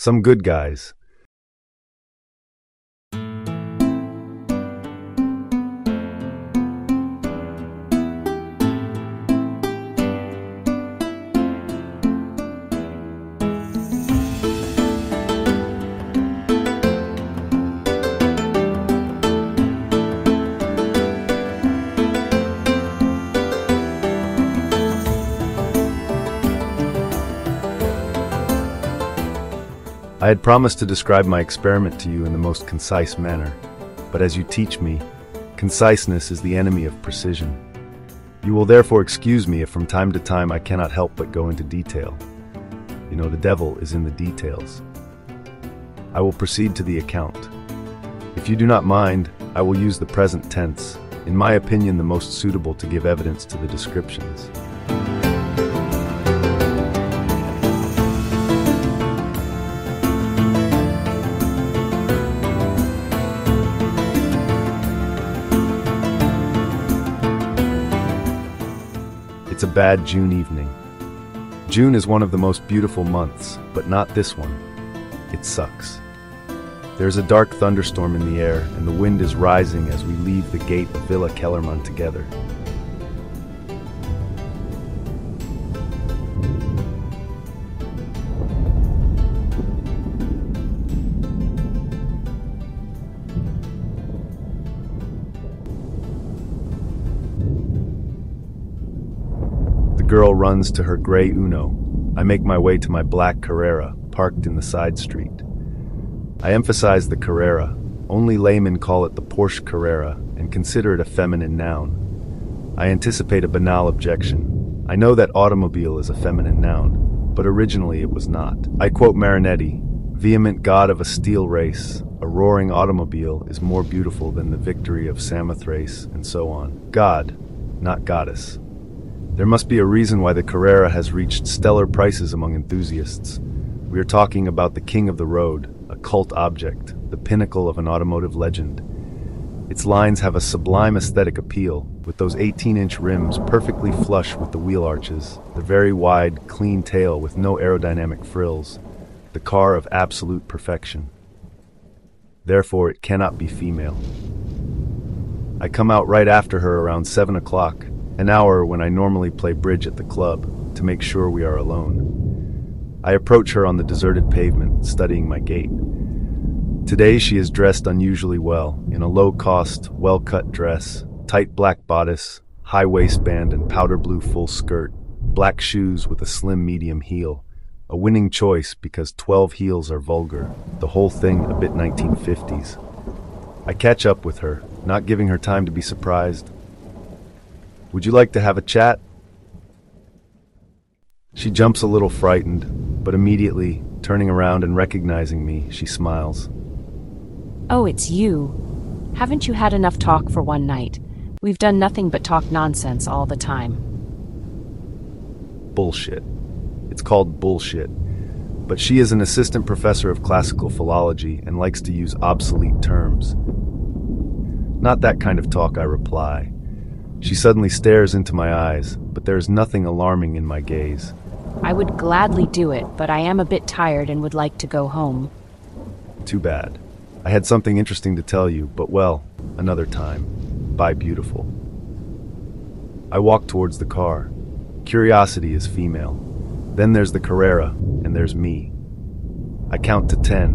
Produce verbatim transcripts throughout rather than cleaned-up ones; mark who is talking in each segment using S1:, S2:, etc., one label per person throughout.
S1: Some good guys. I had promised to describe my experiment to you in the most concise manner, but as you teach me, conciseness is the enemy of precision. You will therefore excuse me if from time to time I cannot help but go into detail. You know, the devil is in the details. I will proceed to the account. If you do not mind, I will use the present tense, in my opinion the most suitable to give evidence to the descriptions. It's a bad June evening. June is one of the most beautiful months, but not this one. It sucks. There's a dark thunderstorm in the air, and the wind is rising as we leave the gate of Villa Kellerman together. The girl runs to her gray Uno. I make my way to my black Carrera, parked in the side street. I emphasize the Carrera. Only laymen call it the Porsche Carrera and consider it a feminine noun. I anticipate a banal objection. I know that automobile is a feminine noun, but originally it was not. I quote Marinetti, "Vehement god of a steel race, a roaring automobile is more beautiful than the victory of Samothrace," and so on. God, not goddess. There must be a reason why the Carrera has reached stellar prices among enthusiasts. We are talking about the king of the road, a cult object, the pinnacle of an automotive legend. Its lines have a sublime aesthetic appeal, with those eighteen-inch rims perfectly flush with the wheel arches, the very wide, clean tail with no aerodynamic frills, the car of absolute perfection. Therefore, it cannot be female. I come out right after her around seven o'clock, an hour when I normally play bridge at the club, to make sure we are alone. I approach her on the deserted pavement, studying my gait. Today she is dressed unusually well, in a low-cost, well-cut dress, tight black bodice, high waistband and powder blue full skirt, black shoes with a slim medium heel. A winning choice because twelve heels are vulgar, the whole thing a bit nineteen fifties. I catch up with her, not giving her time to be surprised. "Would you like to have a chat?" She jumps a little frightened, but immediately, turning around and recognizing me, she smiles.
S2: "Oh, it's you. Haven't you had enough talk for one night? We've done nothing but talk nonsense all the time."
S1: Bullshit. It's called bullshit. But she is an assistant professor of classical philology and likes to use obsolete terms. "Not that kind of talk," I reply. She suddenly stares into my eyes, but there is nothing alarming in my gaze.
S2: "I would gladly do it, but I am a bit tired and would like to go home."
S1: Too bad. I had something interesting to tell you, but well, another time. Bye, beautiful. I walk towards the car. Curiosity is female. Then there's the Carrera, and there's me. I count to ten.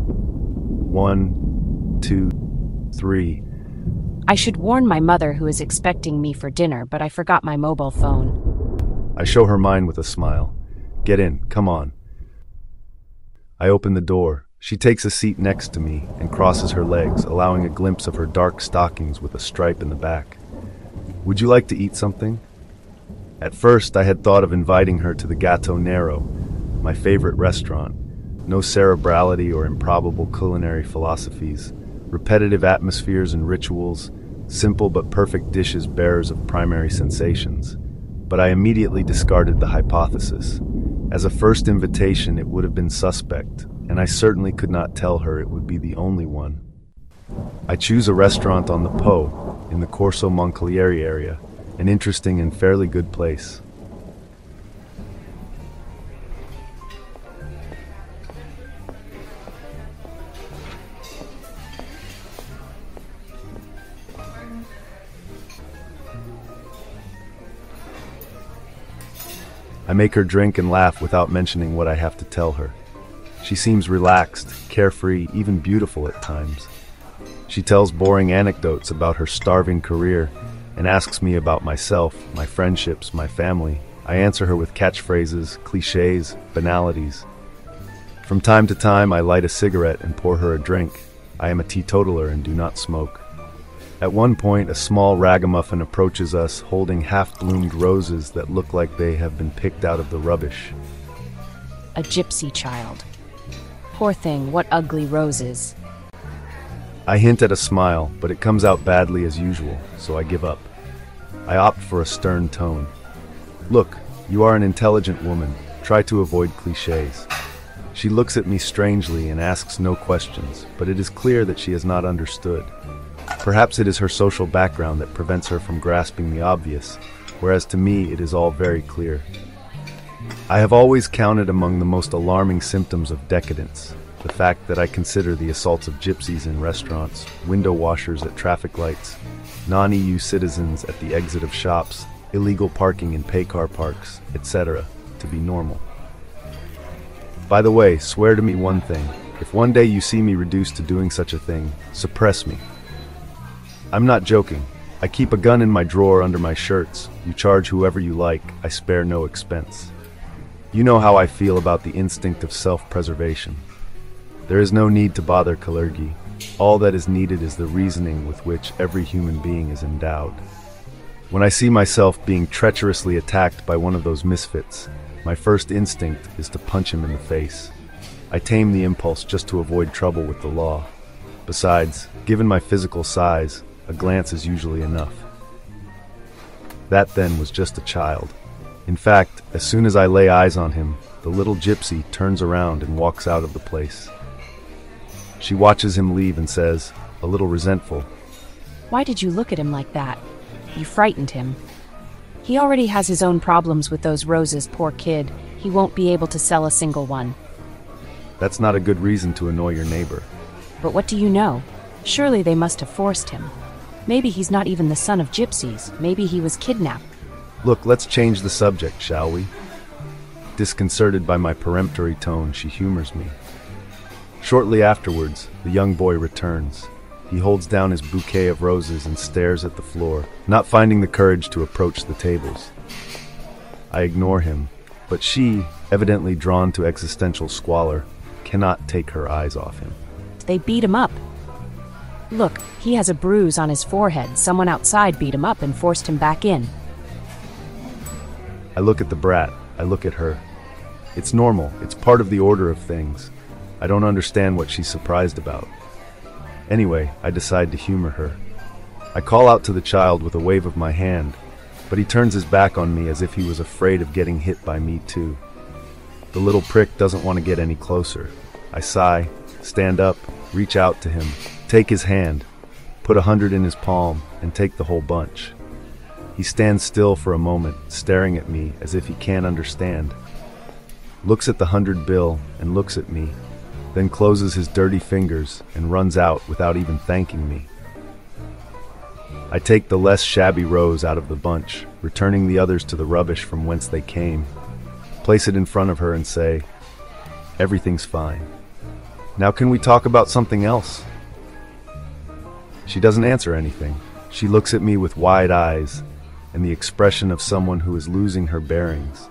S1: One, two, three.
S2: I should warn my mother who is expecting me for dinner, but I forgot my mobile phone.
S1: I show her mine with a smile. "Get in, come on." I open the door. She takes a seat next to me and crosses her legs, allowing a glimpse of her dark stockings with a stripe in the back. "Would you like to eat something?" At first, I had thought of inviting her to the Gatto Nero, my favorite restaurant. No cerebrality or improbable culinary philosophies, repetitive atmospheres and rituals, simple but perfect dishes bearers of primary sensations. But I immediately discarded the hypothesis. As a first invitation, it would have been suspect, and I certainly could not tell her it would be the only one. I choose a restaurant on the Po, in the Corso Moncalieri area, an interesting and fairly good place. I make her drink and laugh without mentioning what I have to tell her. She seems relaxed, carefree, even beautiful at times. She tells boring anecdotes about her starving career and asks me about myself, my friendships, my family. I answer her with catchphrases, cliches, banalities. From time to time, I light a cigarette and pour her a drink. I am a teetotaler and do not smoke. At one point, a small ragamuffin approaches us holding half-bloomed roses that look like they have been picked out of the rubbish.
S2: A gypsy child. Poor thing, what ugly roses.
S1: I hint at a smile, but it comes out badly as usual, so I give up. I opt for a stern tone. Look, you are an intelligent woman. Try to avoid cliches. She looks at me strangely and asks no questions, but it is clear that she has not understood. Perhaps it is her social background that prevents her from grasping the obvious, whereas to me it is all very clear. I have always counted among the most alarming symptoms of decadence the fact that I consider the assaults of gypsies in restaurants, window washers at traffic lights, non-E U citizens at the exit of shops, illegal parking in pay-car parks, et cetera, to be normal. By the way, swear to me one thing. If one day you see me reduced to doing such a thing, suppress me. I'm not joking. I keep a gun in my drawer under my shirts. You charge whoever you like. I spare no expense. You know how I feel about the instinct of self-preservation. There is no need to bother Kalergi. All that is needed is the reasoning with which every human being is endowed. When I see myself being treacherously attacked by one of those misfits, my first instinct is to punch him in the face. I tame the impulse just to avoid trouble with the law. Besides, given my physical size, a glance is usually enough. That then was just a child. In fact, as soon as I lay eyes on him, the little gypsy turns around and walks out of the place. She watches him leave and says, a little resentful,
S2: Why did you look at him like that? You frightened him. He already has his own problems with those roses, poor kid. He won't be able to sell a single one.
S1: That's not a good reason to annoy your neighbor.
S2: But what do you know? Surely they must have forced him. Maybe he's not even the son of gypsies. Maybe he was kidnapped.
S1: Look, let's change the subject, shall we? Disconcerted by my peremptory tone, she humors me. Shortly afterwards, the young boy returns. He holds down his bouquet of roses and stares at the floor, not finding the courage to approach the tables. I ignore him, but she, evidently drawn to existential squalor, cannot take her eyes off him.
S2: They beat him up. Look, he has a bruise on his forehead. Someone outside beat him up and forced him back in.
S1: I look at the brat. I look at her. It's normal. It's part of the order of things. I don't understand what she's surprised about. Anyway, I decide to humor her. I call out to the child with a wave of my hand, but he turns his back on me as if he was afraid of getting hit by me too. The little prick doesn't want to get any closer. I sigh, stand up, reach out to him, take his hand, put a hundred in his palm, and take the whole bunch. He stands still for a moment, staring at me as if he can't understand. Looks at the hundred bill and looks at me, then closes his dirty fingers and runs out without even thanking me. I take the less shabby rose out of the bunch, returning the others to the rubbish from whence they came, place it in front of her and say, "Everything's fine. Now can we talk about something else?" She doesn't answer anything. She looks at me with wide eyes and the expression of someone who is losing her bearings.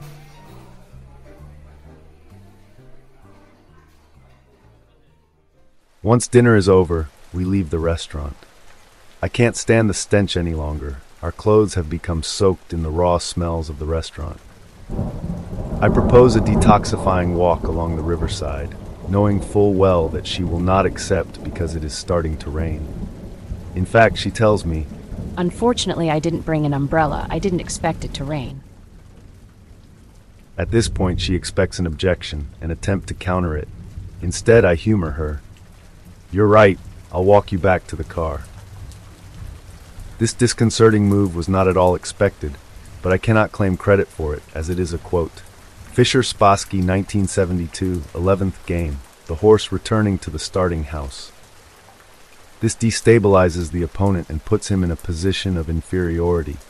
S1: Once dinner is over, we leave the restaurant. I can't stand the stench any longer. Our clothes have become soaked in the raw smells of the restaurant. I propose a detoxifying walk along the riverside, knowing full well that she will not accept because it is starting to rain. In fact, she tells me,
S2: Unfortunately, I didn't bring an umbrella. I didn't expect it to rain.
S1: At this point, she expects an objection, an attempt to counter it. Instead, I humor her. "You're right, I'll walk you back to the car." This disconcerting move was not at all expected, but I cannot claim credit for it, as it is a quote. Fischer Spassky, nineteen seventy-two, eleventh game, the horse returning to the starting house. This destabilizes the opponent and puts him in a position of inferiority.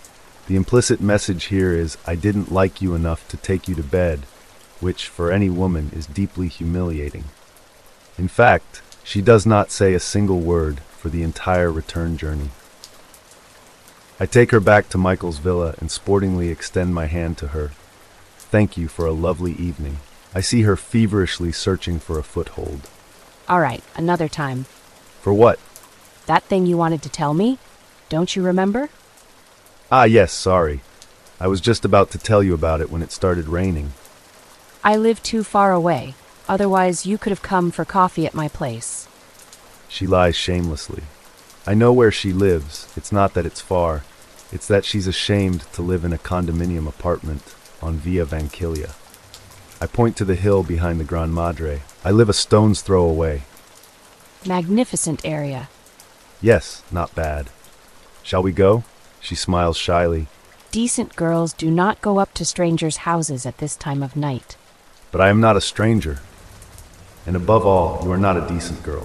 S1: The implicit message here is, I didn't like you enough to take you to bed, which, for any woman, is deeply humiliating. In fact, she does not say a single word for the entire return journey. I take her back to Michael's villa and sportingly extend my hand to her. Thank you for a lovely evening. I see her feverishly searching for a foothold.
S2: All right, another time.
S1: For what?
S2: That thing you wanted to tell me? Don't you remember?
S1: Ah, yes, sorry. I was just about to tell you about it when it started raining.
S2: I live too far away. Otherwise, you could have come for coffee at my place.
S1: She lies shamelessly. I know where she lives. It's not that it's far. It's that she's ashamed to live in a condominium apartment on Via Vanquilia. I point to the hill behind the Gran Madre. I live a stone's throw away.
S2: Magnificent area.
S1: Yes, not bad. Shall we go? She smiles shyly.
S2: Decent girls do not go up to strangers' houses at this time of night.
S1: But I am not a stranger. And above all, you are not a decent girl.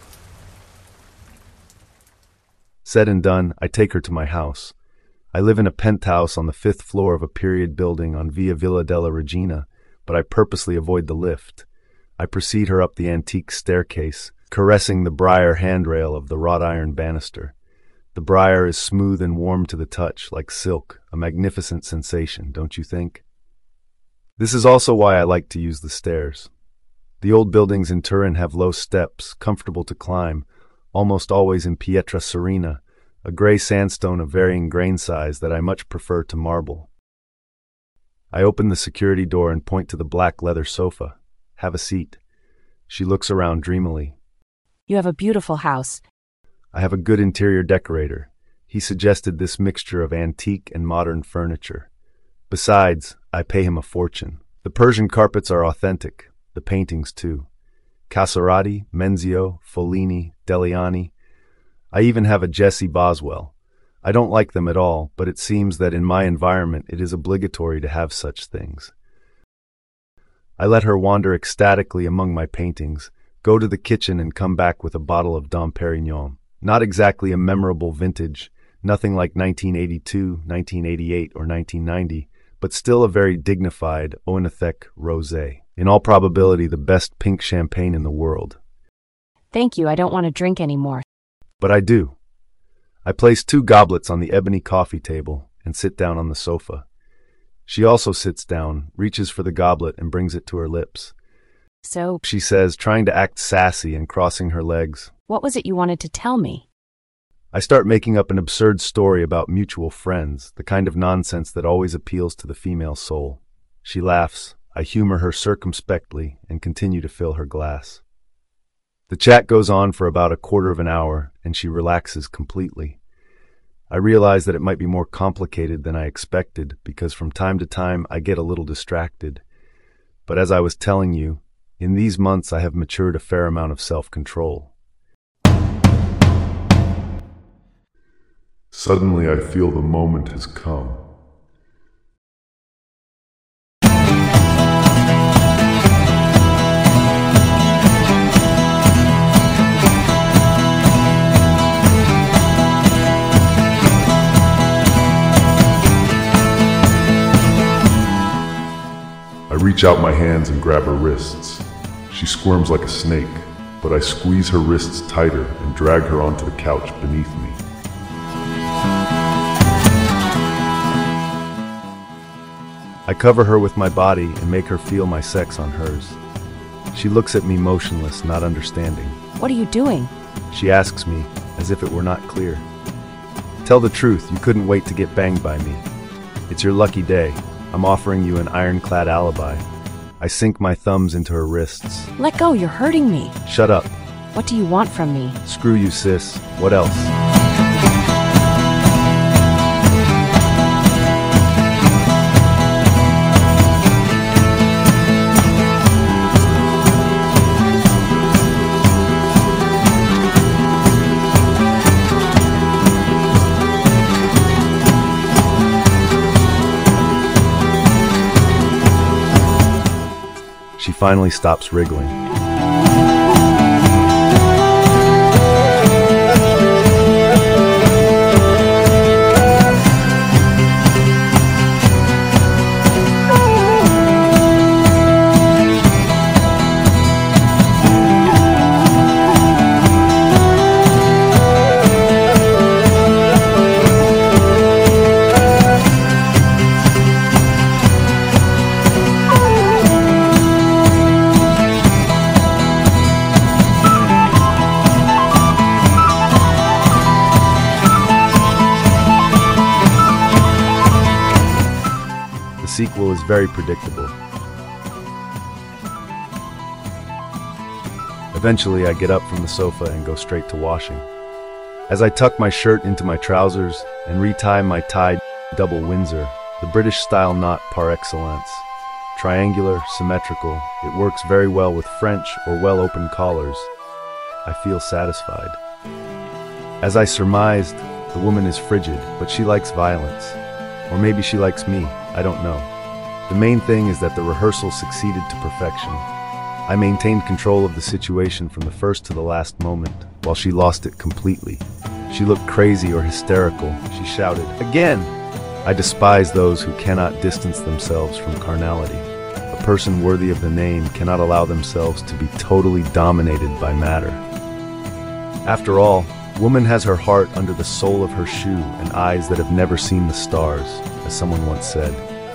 S1: Said and done, I take her to my house. I live in a penthouse on the fifth floor of a period building on Via Villa della Regina, but I purposely avoid the lift. I precede her up the antique staircase, caressing the briar handrail of the wrought iron banister. The briar is smooth and warm to the touch, like silk, a magnificent sensation, don't you think? This is also why I like to use the stairs. The old buildings in Turin have low steps, comfortable to climb, almost always in pietra serena, a gray sandstone of varying grain size that I much prefer to marble. I open the security door and point to the black leather sofa. Have a seat. She looks around dreamily.
S2: You have a beautiful house.
S1: I have a good interior decorator. He suggested this mixture of antique and modern furniture. Besides, I pay him a fortune. The Persian carpets are authentic, the paintings too. Casorati, Menzio, Follini, Deliani. I even have a Jessie Boswell. I don't like them at all, but it seems that in my environment it is obligatory to have such things. I let her wander ecstatically among my paintings, go to the kitchen and come back with a bottle of Dom Perignon. Not exactly a memorable vintage, nothing like nineteen eighty-two, nineteen eighty-eight, or nineteen ninety, but still a very dignified Oenethec rosé. In all probability, the best pink champagne in the world.
S2: Thank you, I don't want to drink anymore.
S1: But I do. I place two goblets on the ebony coffee table and sit down on the sofa. She also sits down, reaches for the goblet, and brings it to her lips.
S2: So,
S1: She says, trying to act sassy and crossing her legs.
S2: what was it you wanted to tell me?
S1: I start making up an absurd story about mutual friends, the kind of nonsense that always appeals to the female soul. She laughs. I humor her circumspectly and continue to fill her glass. The chat goes on for about a quarter of an hour, and she relaxes completely. I realize that it might be more complicated than I expected, because from time to time I get a little distracted. But as I was telling you, in these months I have matured a fair amount of self-control.
S3: Suddenly I feel the moment has come. I reach out my hands and grab her wrists. She squirms like a snake, but I squeeze her wrists tighter and drag her onto the couch beneath me.
S1: I cover her with my body and make her feel my sex on hers. She looks at me motionless, not understanding.
S2: What are you doing?
S1: She asks me, as if it were not clear. Tell the truth, you couldn't wait to get banged by me. It's your lucky day. I'm offering you an ironclad alibi. I sink my thumbs into her wrists.
S2: Let go, you're hurting me.
S1: Shut up.
S2: What do you want from me?
S1: Screw you, sis. What else? She finally stops wriggling. sequel is very predictable. Eventually, I get up from the sofa and go straight to washing. As I tuck my shirt into my trousers and retie my tied double Windsor, the British-style knot par excellence, triangular, symmetrical, it works very well with French or well-opened collars. I feel satisfied. As I surmised, the woman is frigid, but she likes violence. Or maybe she likes me, I don't know. The main thing is that the rehearsal succeeded to perfection. I maintained control of the situation from the first to the last moment, while she lost it completely. She looked crazy or hysterical. She shouted, "Again!" I despise those who cannot distance themselves from carnality. A person worthy of the name cannot allow themselves to be totally dominated by matter. After all, woman has her heart under the sole of her shoe and eyes that have never seen the stars, as someone once said.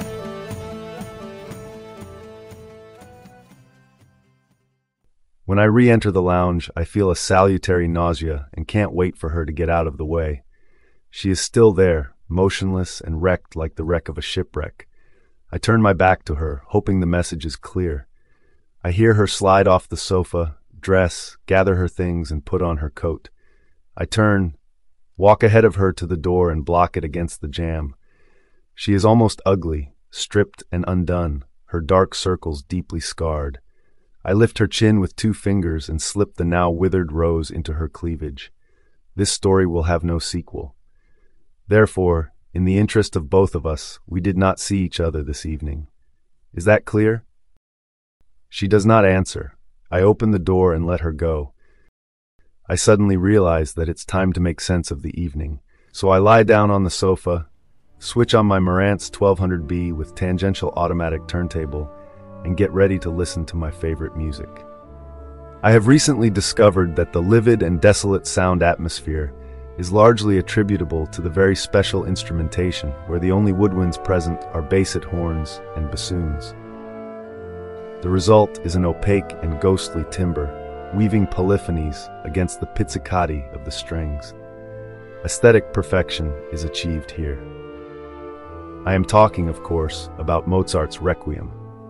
S1: When I re-enter the lounge, I feel a salutary nausea and can't wait for her to get out of the way. She is still there, motionless and wrecked like the wreck of a shipwreck. I turn my back to her, hoping the message is clear. I hear her slide off the sofa, dress, gather her things, and put on her coat. I turn, walk ahead of her to the door and block it against the jamb. She is almost ugly, stripped and undone, her dark circles deeply scarred. I lift her chin with two fingers and slip the now withered rose into her cleavage. This story will have no sequel. Therefore, in the interest of both of us, we did not see each other this evening. Is that clear? She does not answer. I open the door and let her go. I suddenly realize that it's time to make sense of the evening, so I lie down on the sofa, switch on my Marantz twelve hundred B with tangential automatic turntable, and get ready to listen to my favorite music. I have recently discovered that the livid and desolate sound atmosphere is largely attributable to the very special instrumentation where the only woodwinds present are basset horns and bassoons. The result is an opaque and ghostly timbre, weaving polyphonies against the pizzicati of the strings. Aesthetic perfection is achieved here. I am talking, of course, about Mozart's Requiem.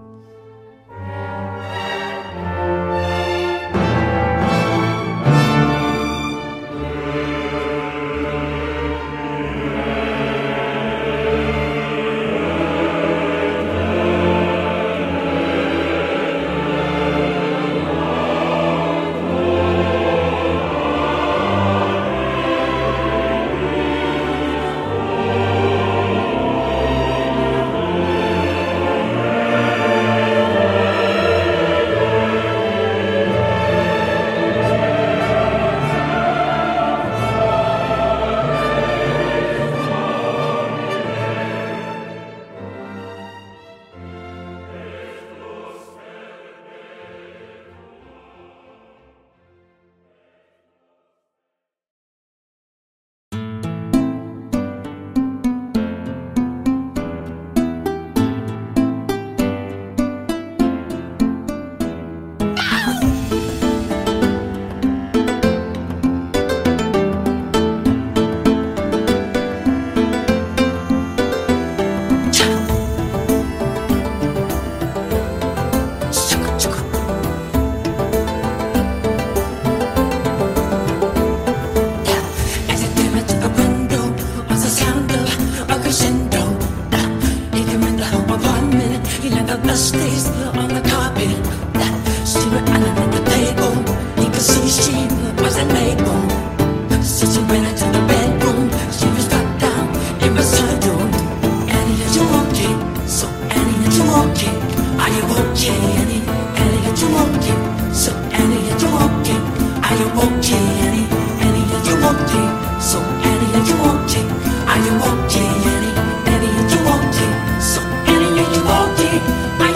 S4: Stays on the carpet, she went under the table. You could see she wasn't able. So she went into the bedroom. She was dropped down, it was her doom. Annie, are you okay? So Annie, are you okay? Are you okay, Annie? Annie, are you okay? So Annie, are you okay? Are you okay, Annie? Annie, are you okay? So Annie, are you okay? Are you okay, Annie? Annie, are you okay? So Annie, are you okay?